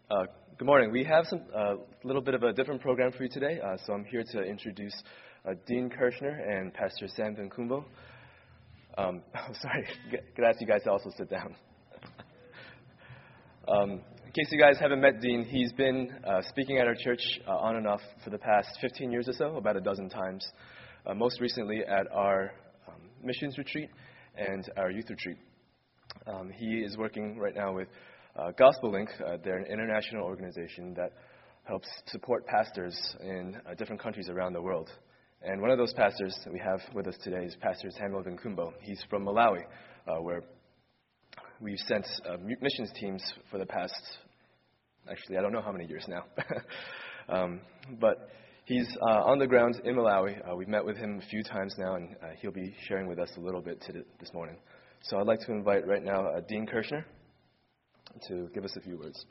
Uh, Good morning. We have a little bit of a different program for you today. So I'm here to introduce Dean Kirshner and Pastor Sam Vinkumbo. Sorry, could I ask you guys to also sit down? In case you guys haven't met Dean, he's been speaking at our church on and off for the past 15 years or so, about a dozen times. Most recently at our missions retreat and our youth retreat. He is working right now with Gospel Link. They're an international organization that helps support pastors in different countries around the world. And one of those pastors that we have with us today is Pastor Samuel Vinkumbo. He's from Malawi, where we've sent missions teams for the past, actually, I don't know how many years now. But he's on the ground in Malawi. We've met with him a few times now, and he'll be sharing with us a little bit this morning. So I'd like to invite right now Dean Kirshner to give us a few words.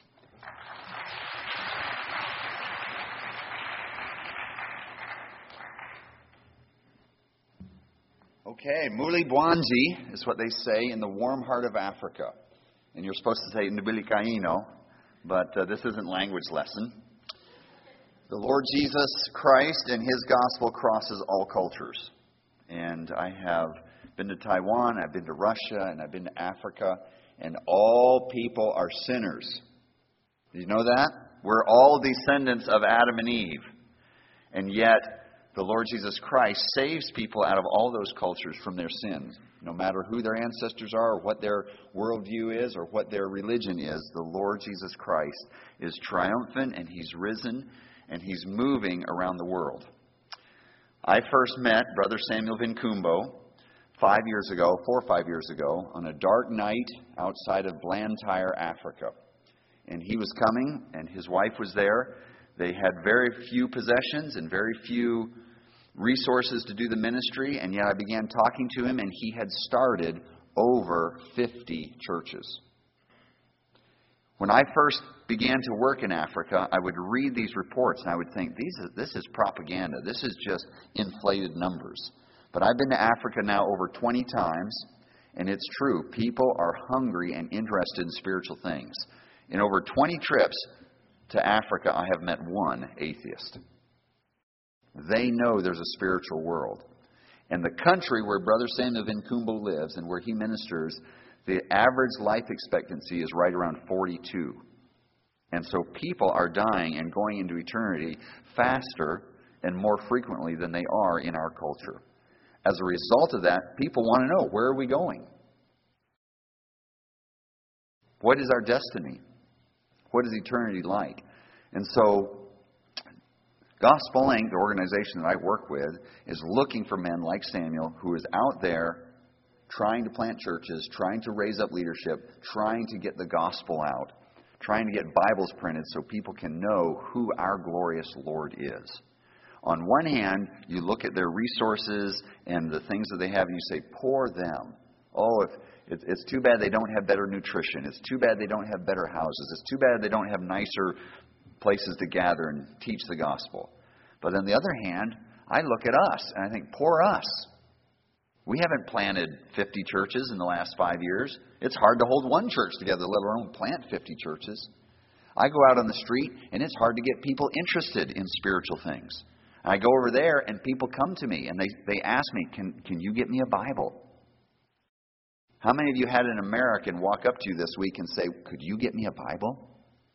Okay, Muli Bwanji is what they say in the warm heart of Africa. And you're supposed to say Nbilikaino, but this isn't language lesson. The Lord Jesus Christ and His gospel crosses all cultures. And I have been to Taiwan, I've been to Russia, and I've been to Africa. And all people are sinners. Do you know that? We're all descendants of Adam and Eve. And yet, the Lord Jesus Christ saves people out of all those cultures from their sins. No matter who their ancestors are, or what their worldview is, or what their religion is, the Lord Jesus Christ is triumphant, and He's risen, and He's moving around the world. I first met Brother Samuel Vinkumbo 4 or 5 years ago, on a dark night outside of Blantyre, Africa. And he was coming, and his wife was there. They had very few possessions and very few resources to do the ministry, and yet I began talking to him, and he had started over 50 churches. When I first began to work in Africa, I would read these reports, and I would think, this is propaganda. This is just inflated numbers. But I've been to Africa now over 20 times, and it's true. People are hungry and interested in spiritual things. In over 20 trips to Africa, I have met one atheist. They know there's a spiritual world. And the country where Brother Samuel Vinkumbo lives and where he ministers, the average life expectancy is right around 42. And so people are dying and going into eternity faster and more frequently than they are in our culture. As a result of that, people want to know, where are we going? What is our destiny? What is eternity like? And so, Gospel Link, the organization that I work with, is looking for men like Samuel, who is out there trying to plant churches, trying to raise up leadership, trying to get the gospel out, trying to get Bibles printed so people can know who our glorious Lord is. On one hand, you look at their resources and the things that they have, and you say, poor them. Oh, it's too bad they don't have better nutrition. It's too bad they don't have better houses. It's too bad they don't have nicer places to gather and teach the gospel. But on the other hand, I look at us, and I think, poor us. We haven't planted 50 churches in the last 5 years. It's hard to hold one church together, let alone plant 50 churches. I go out on the street, and it's hard to get people interested in spiritual things. I go over there, and people come to me, and they ask me, can you get me a Bible? How many of you had an American walk up to you this week and say, could you get me a Bible?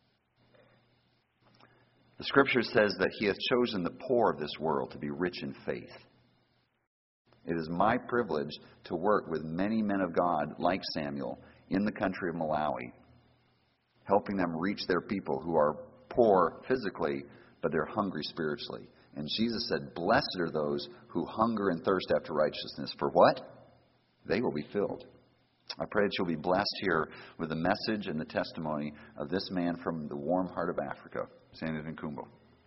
The Scripture says that He hath chosen the poor of this world to be rich in faith. It is my privilege to work with many men of God like Samuel in the country of Malawi, helping them reach their people who are poor physically, but they're hungry spiritually. And Jesus said, blessed are those who hunger and thirst after righteousness. For what? They will be filled. I pray that you'll be blessed here with the message and the testimony of this man from the warm heart of Africa, Samuel Vinkumbo.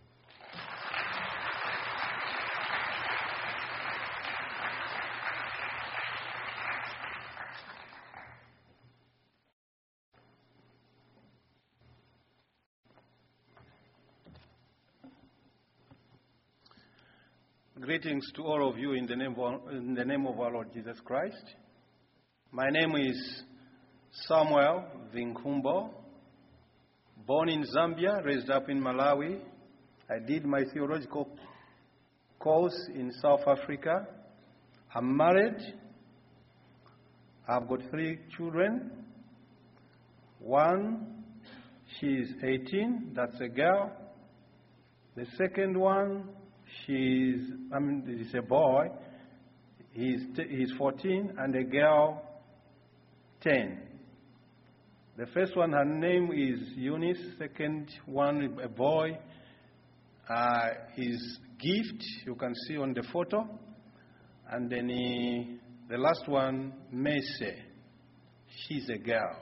Greetings to all of you in the name of our Lord Jesus Christ. My name is Samuel Vinkumbo, Born in Zambia, raised up in Malawi. I did my theological course in South Africa. I'm married. I've got 3 children. One, she's 18, that's a girl. The second one, it's a boy. He's 14, and a girl, 10. The first one, her name is Eunice. Second one, a boy, is Gift, you can see on the photo. And then the last one, Macy. She's a girl.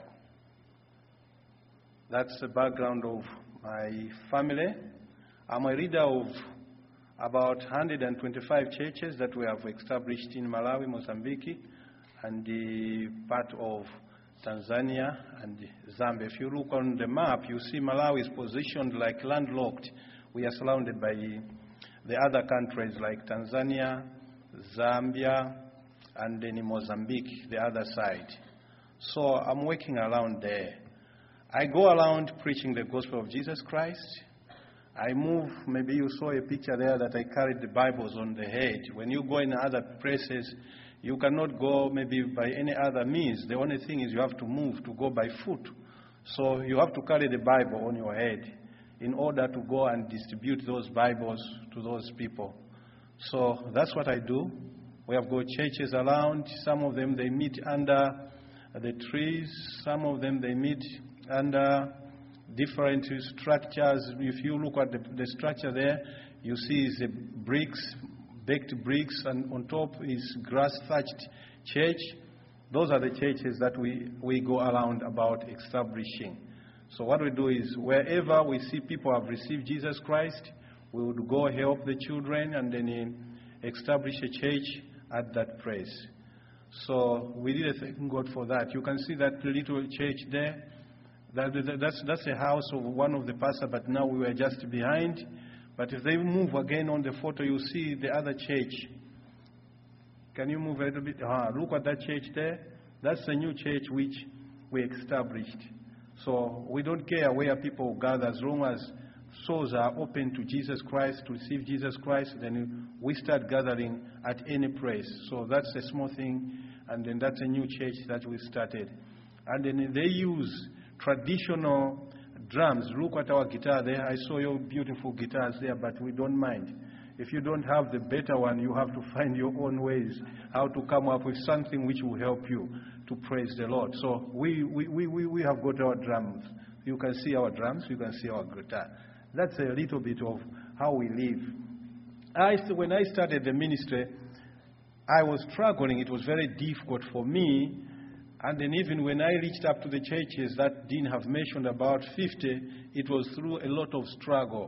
That's the background of my family. I'm a leader of about 125 churches that we have established in Malawi, Mozambique, and the part of Tanzania and Zambia. If you look on the map, you see Malawi is positioned like landlocked. We are surrounded by the other countries like Tanzania, Zambia, and then in Mozambique, the other side. So I'm working around there. I go around preaching the gospel of Jesus Christ. I move, maybe you saw a picture there that I carried the Bibles on the head. When you go in other places, you cannot go maybe by any other means. The only thing is you have to move, to go by foot. So you have to carry the Bible on your head in order to go and distribute those Bibles to those people. So that's what I do. We have got churches around. Some of them, they meet under the trees. Some of them, they meet under different structures. If you look at the structure there, you see the bricks, baked bricks, and on top is grass-thatched church. Those are the churches that we go around about establishing. So what we do is, wherever we see people have received Jesus Christ, we would go help the children and then establish a church at that place. So we really thank God for that. You can see that little church there. That's a house of one of the pastors, but now we were just behind. But if they move again on the photo, you see the other church. Can you move a little bit? Look at that church there. That's the new church which we established. So we don't care where people gather, as long as souls are open to Jesus Christ, to receive Jesus Christ, then we start gathering at any place. So that's a small thing, and then that's a new church that we started. And then they use traditional drums. Look at our guitar there. I saw your beautiful guitars there, but we don't mind. If you don't have the better one, you have to find your own ways how to come up with something which will help you to praise the Lord. So we have got our drums. You can see our drums. You can see our guitar. That's a little bit of how we live. When I started the ministry, I was struggling. It was very difficult for me. And then even when I reached up to the churches that Dean have mentioned, about 50, it was through a lot of struggle.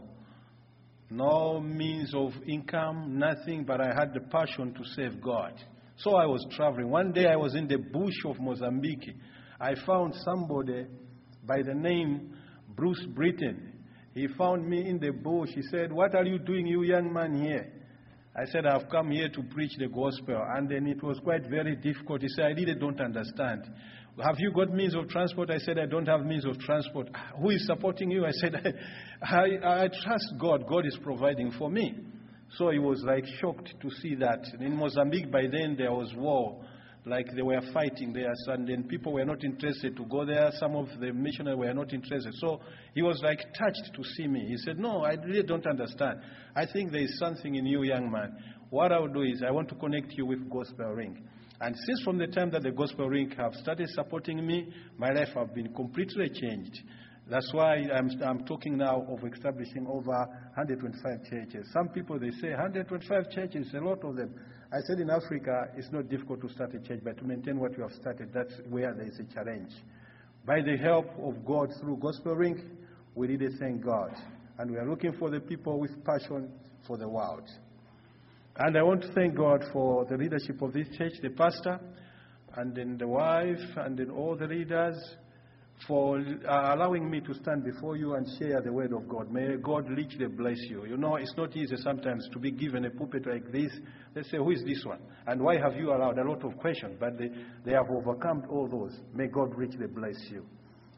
No means of income, nothing, but I had the passion to serve God. So I was traveling. One day I was in the bush of Mozambique. I found somebody by the name Bruce Britton. He found me in the bush. He said, "What are you doing, you young man, here?" I said, "I've come here to preach the gospel." And then it was quite very difficult. He said, "I really don't understand. Have you got means of transport?" I said, "I don't have means of transport." "Who is supporting you?" I said, I trust God. God is providing for me. So he was like shocked to see that. In Mozambique, by then, there was war. Like they were fighting there, and then people were not interested to go there. Some of the missionaries were not interested. So he was like touched to see me. He said, "No, I really don't understand. I think there is something in you, young man. What I'll do is I want to connect you with Gospel Ring." And since from the time that the Gospel Ring have started supporting me, my life have been completely changed. That's why I'm talking now of establishing over 125 churches. Some people, they say 125 churches, a lot of them. I said in Africa, it's not difficult to start a church, but to maintain what you have started, that's where there is a challenge. By the help of God through Gospel Ring, we really thank God. And we are looking for the people with passion for the world. And I want to thank God for the leadership of this church, the pastor, and then the wife, and then all the leaders, for allowing me to stand before you and share the word of God. May God richly bless you. You know, it's not easy sometimes to be given a pulpit like this. They say, "Who is this one? And why have you allowed?" A lot of questions, but they have overcome all those. May God richly bless you.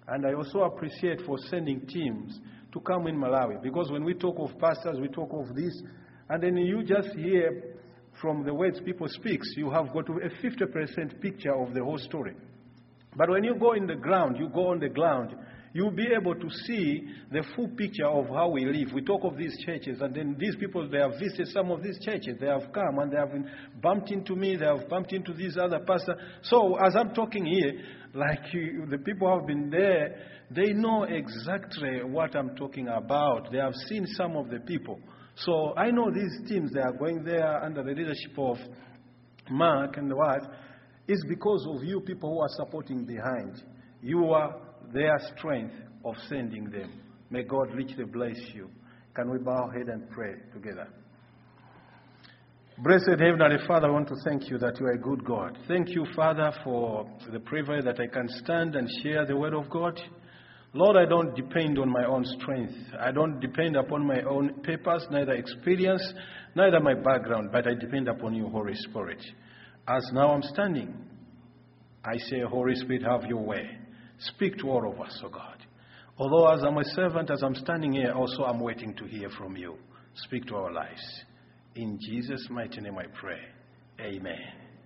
And I also appreciate for sending teams to come in Malawi. Because when we talk of pastors, we talk of this. And then you just hear from the words people speak, you have got a 50% picture of the whole story. But when you go on the ground, you'll be able to see the full picture of how we live. We talk of these churches, and then these people, they have visited some of these churches. They have come, and they have bumped into me. They have bumped into these other pastors. So as I'm talking here, the people who have been there, they know exactly what I'm talking about. They have seen some of the people. So I know these teams, they are going there under the leadership of Mark and what. It's because of you people who are supporting behind. You are their strength of sending them. May God richly bless you. Can we bow our head and pray together? Blessed Heavenly Father, I want to thank you that you are a good God. Thank you, Father, for the privilege that I can stand and share the word of God. Lord, I don't depend on my own strength. I don't depend upon my own papers, neither experience, neither my background, but I depend upon you, Holy Spirit. As now I'm standing, I say, Holy Spirit, have your way. Speak to all of us, O God. Although as I'm a servant, as I'm standing here, also I'm waiting to hear from you. Speak to our lives. In Jesus' mighty name I pray. Amen.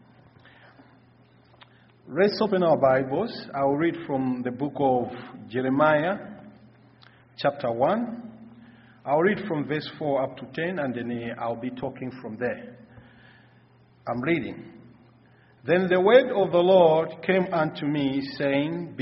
Let's open our Bibles. I'll read from the book of Jeremiah, chapter 1. I'll read from verse 4 up to 10, and then I'll be talking from there. I'm reading. Then the word of the Lord came unto me, saying,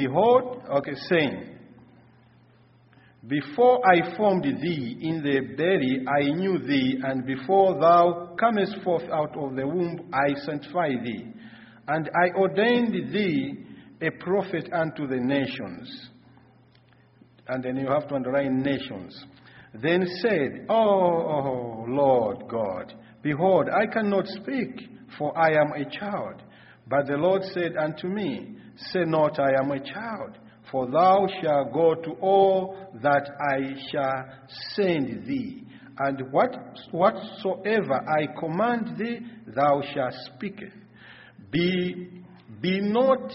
Before I formed thee in the belly, I knew thee, and before thou camest forth out of the womb, I sanctified thee. And I ordained thee a prophet unto the nations. And then you have to underline nations. Then said, O Lord God, behold, I cannot speak, for I am a child. But the Lord said unto me, Say not, I am a child, for thou shalt go to all that I shall send thee. And whatsoever I command thee, thou shalt speak. Be not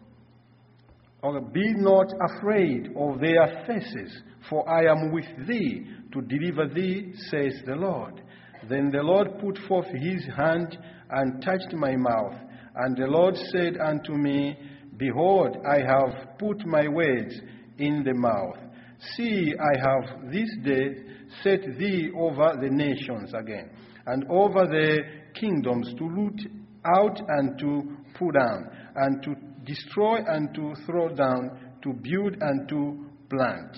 afraid of their faces, for I am with thee to deliver thee, says the Lord. Then the Lord put forth his hand and touched my mouth. And the Lord said unto me, Behold, I have put my words in the mouth. See, I have this day set thee over the nations again, and over the kingdoms, to root out and to pull down, and to destroy and to throw down, to build and to plant.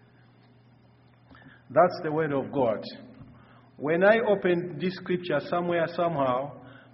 That's the word of God. When I opened this scripture somehow,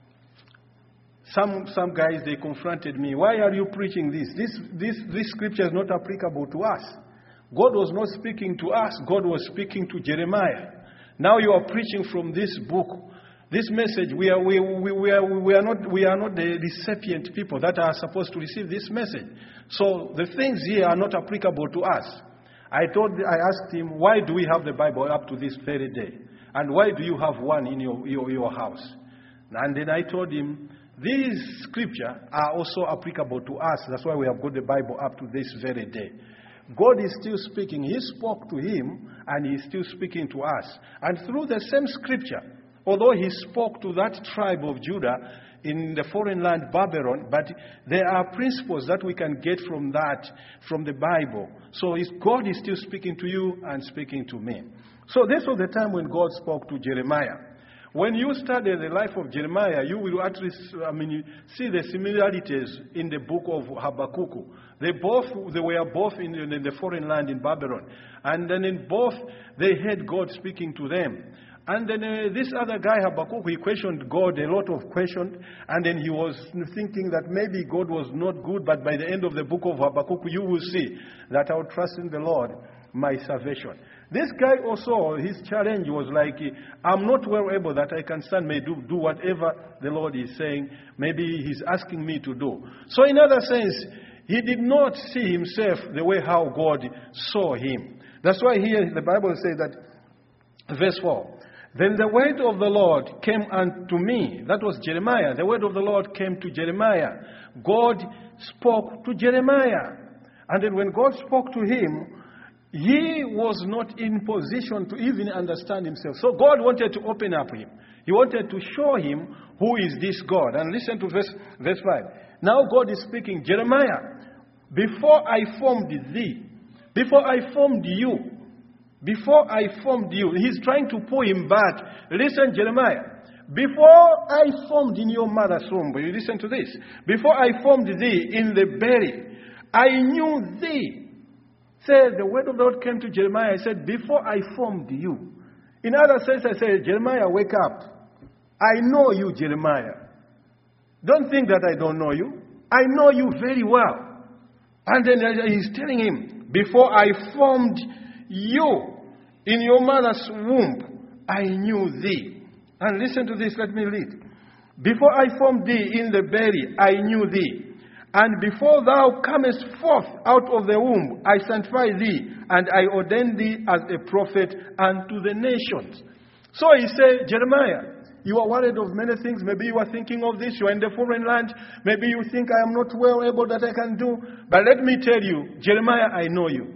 some guys, they confronted me. Why are you preaching this? This scripture is not applicable to us. God was not speaking to us. God was speaking to Jeremiah. Now you are preaching from this book. This message, we are not the recipient people that are supposed to receive this message. So the things here are not applicable to us. I asked him, why do we have the Bible up to this very day? And why do you have one in your house? And then I told him, these scriptures are also applicable to us. That's why we have got the Bible up to this very day. God is still speaking. He spoke to him, and he is still speaking to us. And through the same scripture, although he spoke to that tribe of Judah in the foreign land Babylon, but there are principles that we can get from the Bible. So God is still speaking to you and speaking to me. So this was the time when God spoke to Jeremiah. When you study the life of Jeremiah, you will actually see the similarities in the book of Habakkuk. They were both in the foreign land in Babylon. And then in both, they heard God speaking to them. And then this other guy, Habakkuk, he questioned God a lot of questions. And then he was thinking that maybe God was not good. But by the end of the book of Habakkuk, you will see that I will trust in the Lord, my salvation. This guy also, his challenge was like, I'm not well able that I can stand, may do whatever the Lord is saying, maybe he's asking me to do. So in other sense, he did not see himself the way how God saw him. That's why here the Bible says that, verse 4, Then the word of the Lord came unto me. That was Jeremiah. The word of the Lord came to Jeremiah. God spoke to Jeremiah. And then when God spoke to him, he was not in position to even understand himself. So God wanted to open up him. He wanted to show him who is this God. And listen to verse 5. Now God is speaking, Jeremiah, before I formed thee, before I formed you, he's trying to pull him back. Listen, Jeremiah, before I formed in your mother's womb, you listen to this. Before I formed thee in the belly, I knew thee. Said the word of the Lord came to Jeremiah. I said, before I formed you. In other sense, I said, Jeremiah, wake up. I know you, Jeremiah. Don't think that I don't know you. I know you very well. And then he's telling him, before I formed you in your mother's womb, I knew thee. And listen to this, let me read. Before I formed thee in the belly, I knew thee. And before thou comest forth out of the womb, I sanctify thee, and I ordain thee as a prophet unto the nations. So he said, Jeremiah, you are worried of many things. Maybe you are thinking of this. You are in the foreign land. Maybe you think I am not well able that I can do. But let me tell you, Jeremiah, I know you.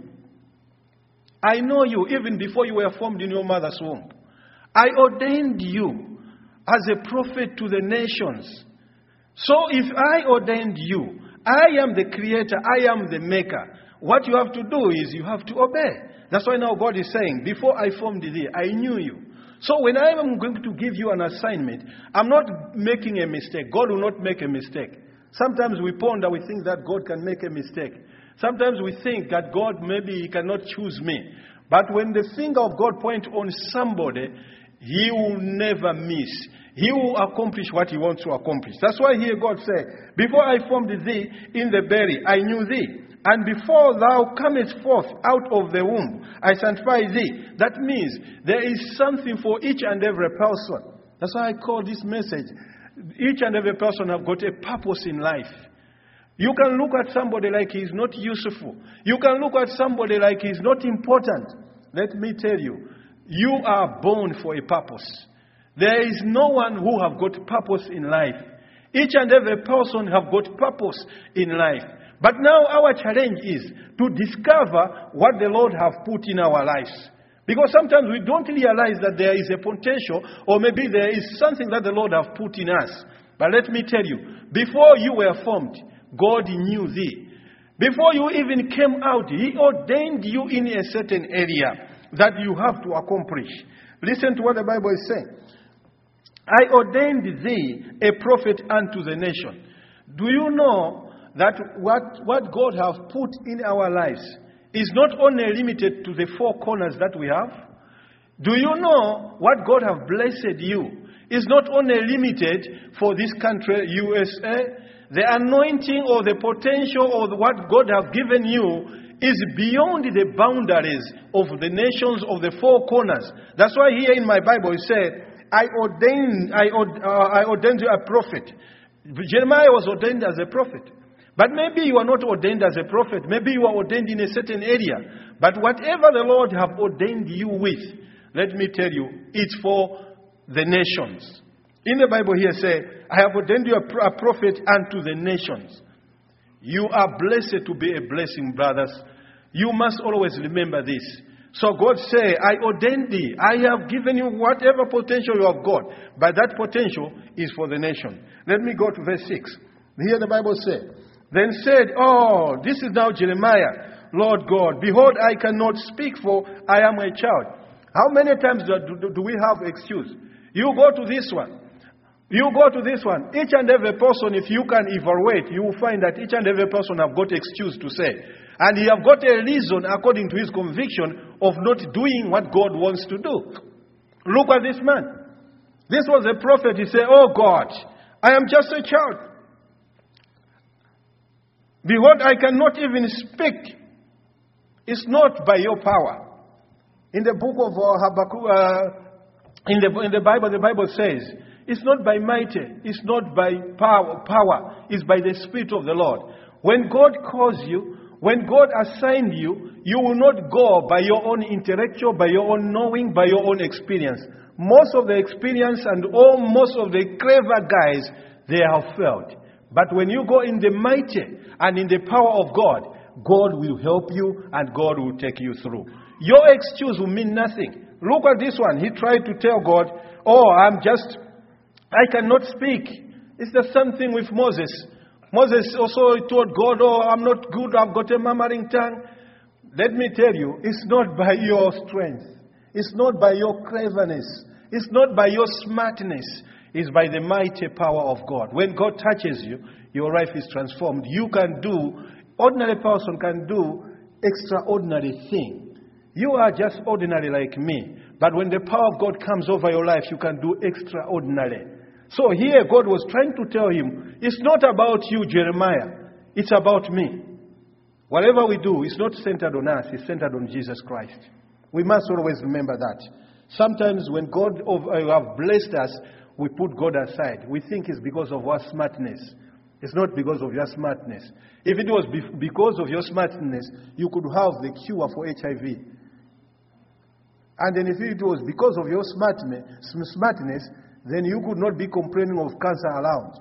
I know you even before you were formed in your mother's womb. I ordained you as a prophet to the nations. So if I ordained you, I am the creator, I am the maker. What you have to do is you have to obey. That's why now God is saying, before I formed thee, I knew you. So when I am going to give you an assignment, I'm not making a mistake. God will not make a mistake. Sometimes we ponder, we think that God can make a mistake. Sometimes we think that God, maybe he cannot choose me. But when the finger of God points on somebody, he will never miss. He will accomplish what he wants to accomplish. That's why here God said, before I formed thee in the belly, I knew thee. And before thou comest forth out of the womb, I sanctify thee. That means there is something for each and every person. That's why I call this message, each and every person have got a purpose in life. You can look at somebody like he's not useful. You can look at somebody like he's not important. Let me tell you, you are born for a purpose. There is no one who have got purpose in life. Each and every person have got purpose in life. But now our challenge is to discover what the Lord have put in our lives. Because sometimes we don't realize that there is a potential, or maybe there is something that the Lord have put in us. But let me tell you, before you were formed, God knew thee. Before you even came out, he ordained you in a certain area that you have to accomplish. Listen to what the Bible is saying. I ordained thee a prophet unto the nation. Do you know that what God have put in our lives is not only limited to the four corners that we have? Do you know what God have blessed you is not only limited for this country, USA? The anointing or the potential or what God have given you is beyond the boundaries of the nations of the four corners. That's why here in my Bible it said, I ordained you a prophet. Jeremiah was ordained as a prophet. But maybe you are not ordained as a prophet. Maybe you are ordained in a certain area. But whatever the Lord have ordained you with, let me tell you, it's for the nations. In the Bible here say, I have ordained you a prophet unto the nations. You are blessed to be a blessing, brothers. You must always remember this. So God say, I ordained thee. I have given you whatever potential you have got. But that potential is for the nation. Let me go to verse 6. Here the Bible said, then said, oh, this is now Jeremiah, Lord God, behold, I cannot speak, for I am a child. How many times do we have excuse? You go to this one. You go to this one. Each and every person, if you can evaluate, you will find that each and every person have got excuse to say. And he have got a reason according to his conviction of not doing what God wants to do. Look at this man. This was a prophet. He said, oh God, I am just a child. Behold, I cannot even speak. It's not by your power. In the book of Habakkuk, in the Bible says, it's not by might, it's not by power, it's by the Spirit of the Lord. When God calls you, when God assigned you, you will not go by your own intellectual, by your own knowing, by your own experience. Most of the experience and most of the clever guys, they have failed. But when you go in the mighty and in the power of God, God will help you and God will take you through. Your excuse will mean nothing. Look at this one. He tried to tell God, I cannot speak. It's the same thing with Moses. Moses also told God, I'm not good, I've got a murmuring tongue. Let me tell you, it's not by your strength. It's not by your cleverness. It's not by your smartness. It's by the mighty power of God. When God touches you, your life is transformed. Ordinary person can do extraordinary thing. You are just ordinary like me. But when the power of God comes over your life, you can do extraordinary. So here God was trying to tell him, it's not about you, Jeremiah. It's about me. Whatever we do, it's not centered on us. It's centered on Jesus Christ. We must always remember that. Sometimes when God have blessed us, we put God aside. We think it's because of our smartness. It's not because of your smartness. If it was because of your smartness, you could have the cure for HIV. And then if it was because of your smartness, then you could not be complaining of cancer around.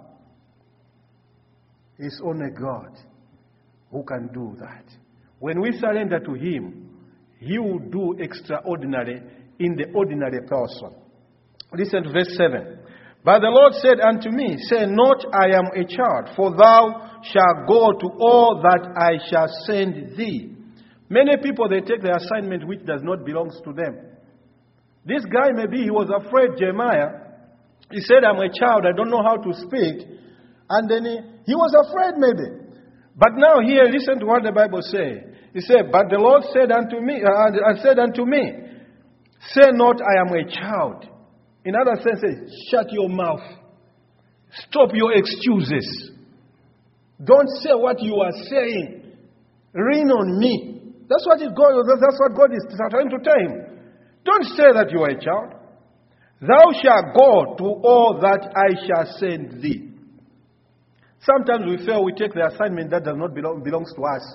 It's only God who can do that. When we surrender to Him, He will do extraordinary in the ordinary person. Listen to verse 7. But the Lord said unto me, say not, I am a child, for thou shalt go to all that I shall send thee. Many people, they take the assignment which does not belong to them. This guy, maybe he was afraid, Jeremiah. He said, I'm a child, I don't know how to speak. And then he was afraid maybe. But now here, listen to what the Bible says. He said, but the Lord said unto me, say not, I am a child. In other senses, shut your mouth. Stop your excuses. Don't say what you are saying. Lean on me. That's what God is trying to tell him. Don't say that you are a child. Thou shalt go to all that I shall send thee. Sometimes we feel we take the assignment that does not belongs to us.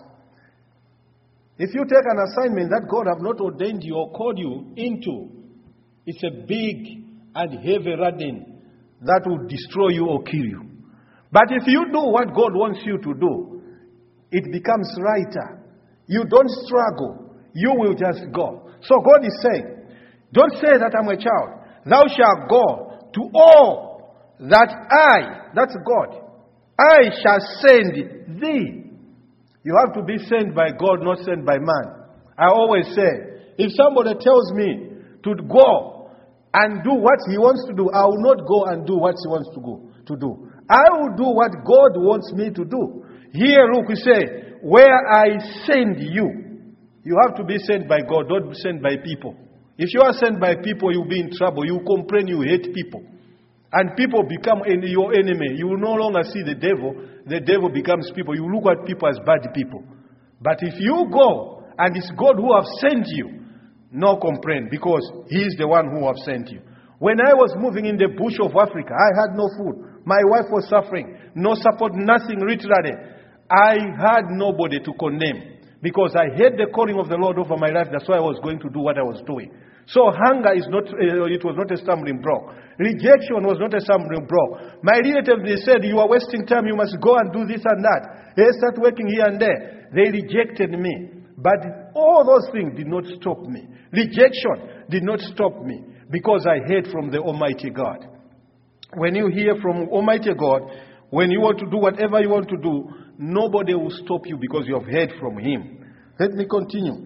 If you take an assignment that God have not ordained you or called you into, it's a big and heavy burden that will destroy you or kill you. But if you do what God wants you to do, it becomes lighter. You don't struggle. You will just go. So God is saying, don't say that I'm a child. Thou shalt go to all that that's God, I shall send thee. You have to be sent by God, not sent by man. I always say, if somebody tells me to go and do what he wants to do, I will not go and do what he wants to do. I will do what God wants me to do. Here, look, we say, where I send you, you have to be sent by God, not be sent by people. If you are sent by people, you'll be in trouble. You complain, you hate people. And people become your enemy. You will no longer see the devil. The devil becomes people. You look at people as bad people. But if you go, and it's God who have sent you, no complaint, because He is the one who have sent you. When I was moving in the bush of Africa, I had no food. My wife was suffering. No support, nothing literally. I had nobody to condemn. Because I heard the calling of the Lord over my life. That's why I was going to do what I was doing. So hunger is not, it was not a stumbling block. Rejection was not a stumbling block. My relatives, they said, you are wasting time, you must go and do this and that. They start working here and there. They rejected me. But all those things did not stop me. Rejection did not stop me. Because I heard from the Almighty God. When you hear from Almighty God, when you want to do whatever you want to do, nobody will stop you because you have heard from Him. Let me continue.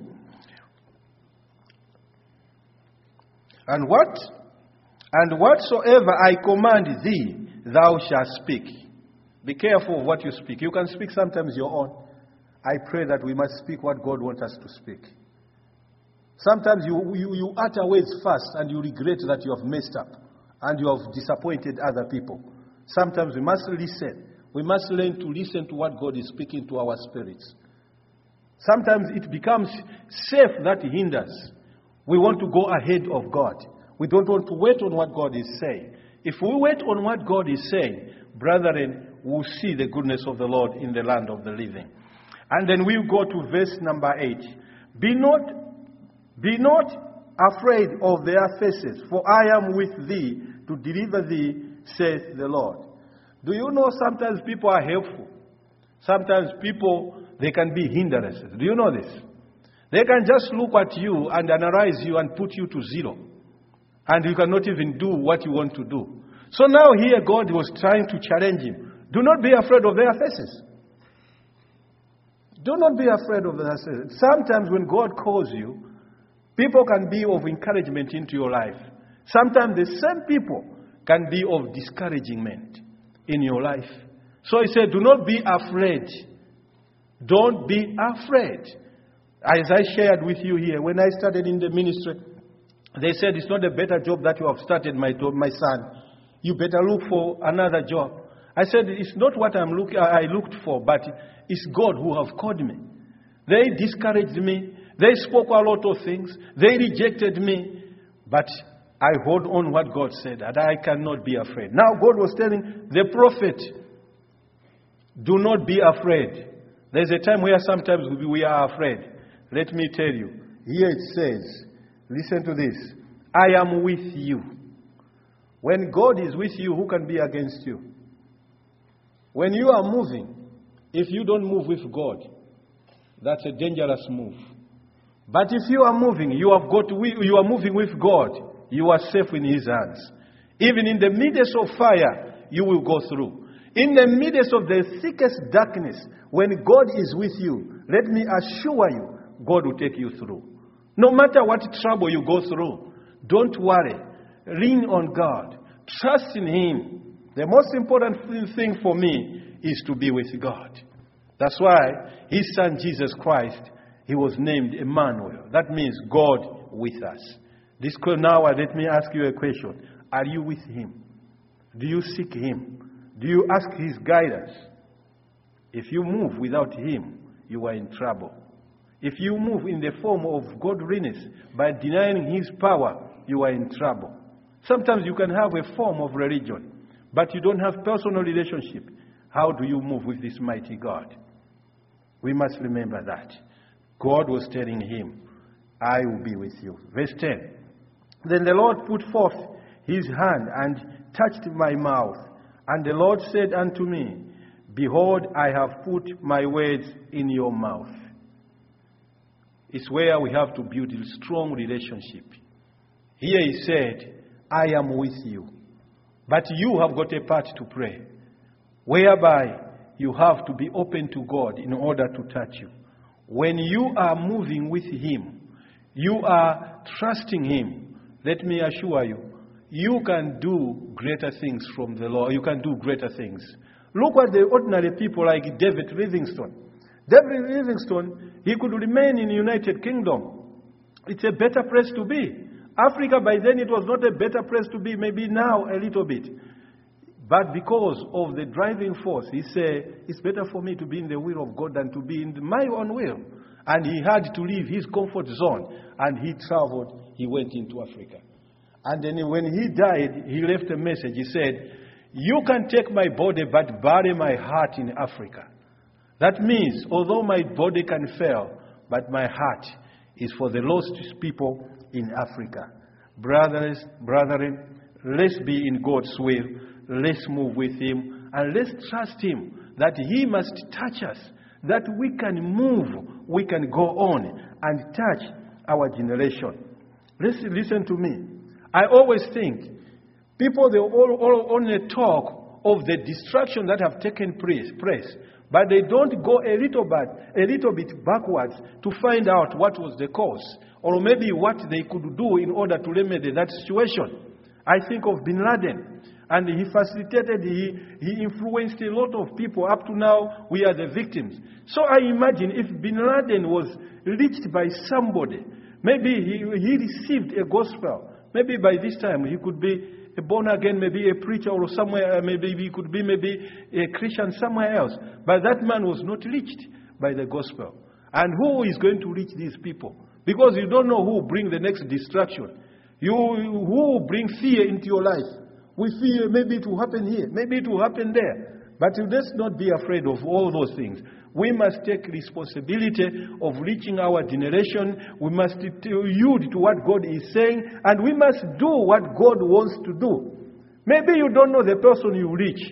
And whatsoever I command thee, thou shalt speak. Be careful of what you speak. You can speak sometimes your own. I pray that we must speak what God wants us to speak. Sometimes you utter words fast and you regret that you have messed up and you have disappointed other people. Sometimes we must listen. We must learn to listen to what God is speaking to our spirits. Sometimes it becomes self that hinders. We want to go ahead of God. We don't want to wait on what God is saying. If we wait on what God is saying, brethren, we'll see the goodness of the Lord in the land of the living. And then we'll go to verse number 8. Be not afraid of their faces, for I am with thee to deliver thee, saith the Lord. Do you know sometimes people are helpful? Sometimes people, they can be hindrances. Do you know this? They can just look at you and analyze you and put you to zero. And you cannot even do what you want to do. So now here God was trying to challenge him. Do not be afraid of their faces. Do not be afraid of their faces. Sometimes when God calls you, people can be of encouragement into your life. Sometimes the same people can be of discouragement in your life. So he said, do not be afraid. Don't be afraid. As I shared with you here, when I started in the ministry, they said, it's not a better job that you have started, my son. You better look for another job. I said, it's not what I looked for, but it's God who have called me. They discouraged me. They spoke a lot of things. They rejected me. But I hold on what God said, and I cannot be afraid. Now God was telling the prophet, do not be afraid. There's a time where sometimes we are afraid. Let me tell you. Here it says, listen to this. I am with you. When God is with you, who can be against you? When you are moving, if you don't move with God, that's a dangerous move. But if you are moving, you are moving with God, you are safe in His hands. Even in the midst of fire, you will go through. In the midst of the thickest darkness, when God is with you, let me assure you, God will take you through. No matter what trouble you go through, don't worry. Lean on God. Trust in Him. The most important thing for me is to be with God. That's why His Son Jesus Christ, He was named Emmanuel. That means God with us. Now let me ask you a question. Are you with Him? Do you seek Him? Do you ask His guidance? If you move without Him, you are in trouble. If you move in the form of godliness by denying His power, you are in trouble. Sometimes you can have a form of religion, but you don't have personal relationship. How do you move with this mighty God? We must remember that. God was telling him, I will be with you. Verse 10. Then the Lord put forth His hand and touched my mouth. And the Lord said unto me, behold, I have put my words in your mouth. It's where we have to build a strong relationship. Here He said, I am with you. But you have got a part to play, whereby you have to be open to God in order to touch you. When you are moving with Him, you are trusting Him. Let me assure you, you can do greater things from the Lord. You can do greater things. Look at the ordinary people like David Livingstone. David Livingstone, he could remain in the United Kingdom. It's a better place to be. Africa, by then, it was not a better place to be. Maybe now, a little bit. But because of the driving force, he said, it's better for me to be in the will of God than to be in my own will. And he had to leave his comfort zone. And he traveled. He went into Africa. And then when he died, he left a message. He said, you can take my body, but bury my heart in Africa. That means, although my body can fail, but my heart is for the lost people in Africa. Brethren, let's be in God's will. Let's move with Him. And let's trust Him that He must touch us. That we can move. We can go on and touch our generation. Listen to me. I always think people, they all only talk of the destruction that have taken place. But they don't go a little bit backwards to find out what was the cause, or maybe what they could do in order to remedy that situation. I think of Bin Laden, and he facilitated, he influenced a lot of people. Up to now, we are the victims. So I imagine if Bin Laden was reached by somebody, maybe he received a gospel. Maybe by this time he could be a born again, maybe a preacher or somewhere, maybe he could be maybe a Christian somewhere else. But that man was not reached by the gospel. And who is going to reach these people? Because you don't know who will bring the next destruction. Who will bring fear into your life. We fear maybe it will happen here, maybe it will happen there. But let's not be afraid of all those things. We must take responsibility of reaching our generation. We must yield to what God is saying. And we must do what God wants to do. Maybe you don't know the person you reach.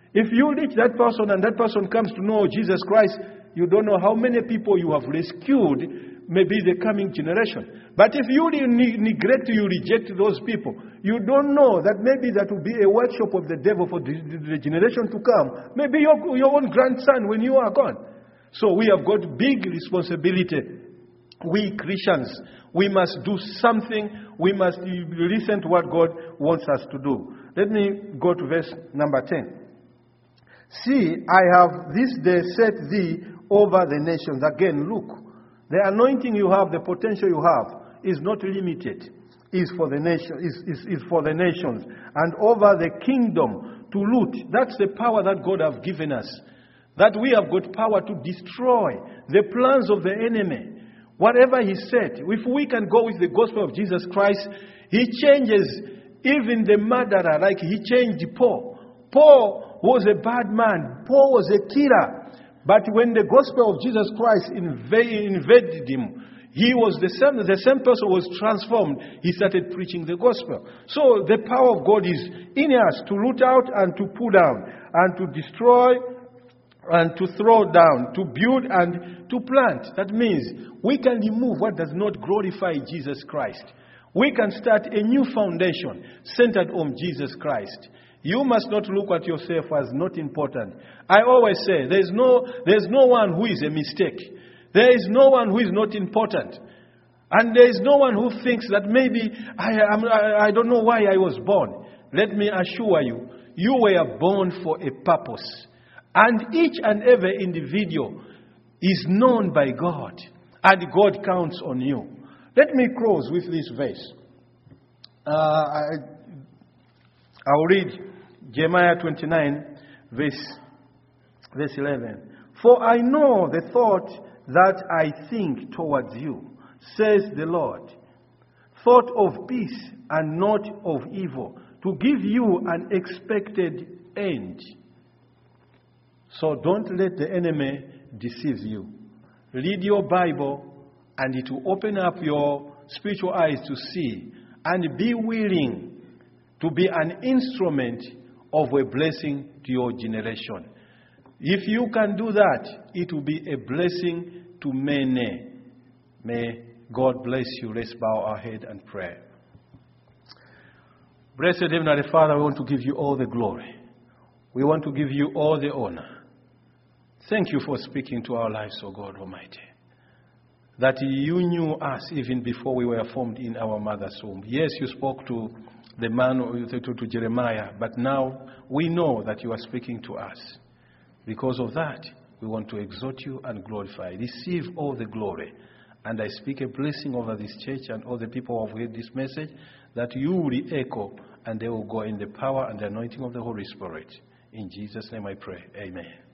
If you reach that person and that person comes to know Jesus Christ, you don't know how many people you have rescued, maybe the coming generation. But if you neglect, you reject those people, you don't know that maybe that will be a workshop of the devil for the generation to come. Maybe your own grandson when you are gone. So we have got big responsibility. We Christians, we must do something. We must listen to what God wants us to do. Let me go to verse number 10. See, I have this day set thee over the nations. Again, look, the anointing you have, the potential you have, is not limited. Is for the nation, is for the nations, and over the kingdom to loot. That's the power that God has given us. That we have got power to destroy the plans of the enemy. Whatever he said, if we can go with the gospel of Jesus Christ, he changes even the murderer, like he changed Paul. Paul was a bad man. Paul was a killer. But when the gospel of Jesus Christ invaded him, he was the same person was transformed. He started preaching the gospel. So the power of God is in us to root out and to pull down and to destroy and to throw down, to build and to plant. That means we can remove what does not glorify Jesus Christ. We can start a new foundation centered on Jesus Christ. You must not look at yourself as not important. I always say there's no one who is a mistake. There is no one who is not important. And there is no one who thinks that maybe I don't know why I was born. Let me assure you, you were born for a purpose. And each and every individual is known by God. And God counts on you. Let me close with this verse. I'll read Jeremiah 29, verse 11. For I know the thought that I think towards you, says the Lord. Thought of peace and not of evil, to give you an expected end. So don't let the enemy deceive you. Read your Bible and it will open up your spiritual eyes to see, and be willing to be an instrument of a blessing to your generation. If you can do that, it will be a blessing to many. May God bless you. Let's bow our head and pray. Blessed Heavenly Father, we want to give you all the glory. We want to give you all the honor. Thank you for speaking to our lives, O God Almighty. That you knew us even before we were formed in our mother's womb. Yes, you spoke to the man, to Jeremiah, but now we know that you are speaking to us. Because of that, we want to exhort you and glorify. Receive all the glory. And I speak a blessing over this church and all the people who have heard this message, that you will re-echo and they will go in the power and the anointing of the Holy Spirit. In Jesus' name I pray. Amen.